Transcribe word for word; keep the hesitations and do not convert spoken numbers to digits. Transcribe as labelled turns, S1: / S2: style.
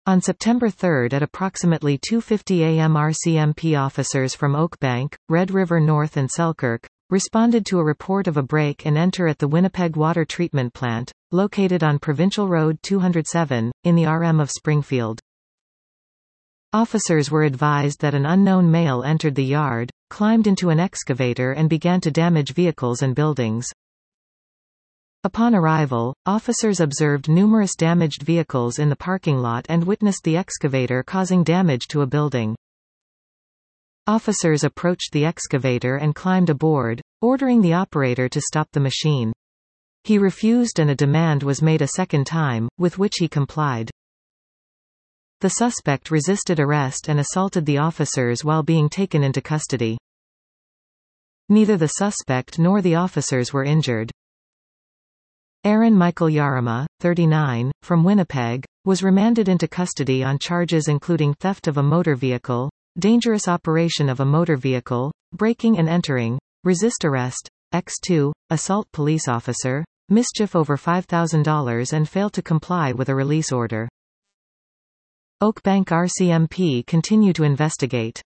S1: On September third at approximately two fifty a m R C M P officers from Oakbank, Red River North and Selkirk responded to a report of a break and enter at the Winnipeg Water Treatment Plant, located on Provincial Road two oh seven, in the R M of Springfield. Officers were advised that an unknown male entered the yard, climbed into an excavator and began to damage vehicles and buildings. Upon arrival, officers observed numerous damaged vehicles in the parking lot and witnessed the excavator causing damage to a building. Officers approached the excavator and climbed aboard, ordering the operator to stop the machine. He refused and a demand was made a second time, with which he complied. The suspect resisted arrest and assaulted the officers while being taken into custody. Neither the suspect nor the officers were injured. Aaron Michael Yarama, thirty-nine, from Winnipeg, was remanded into custody on charges including theft of a motor vehicle, dangerous operation of a motor vehicle, breaking and entering, resist arrest, X two, assault police officer, mischief over five thousand dollars and failed to comply with a release order. Oakbank R C M P continue to investigate.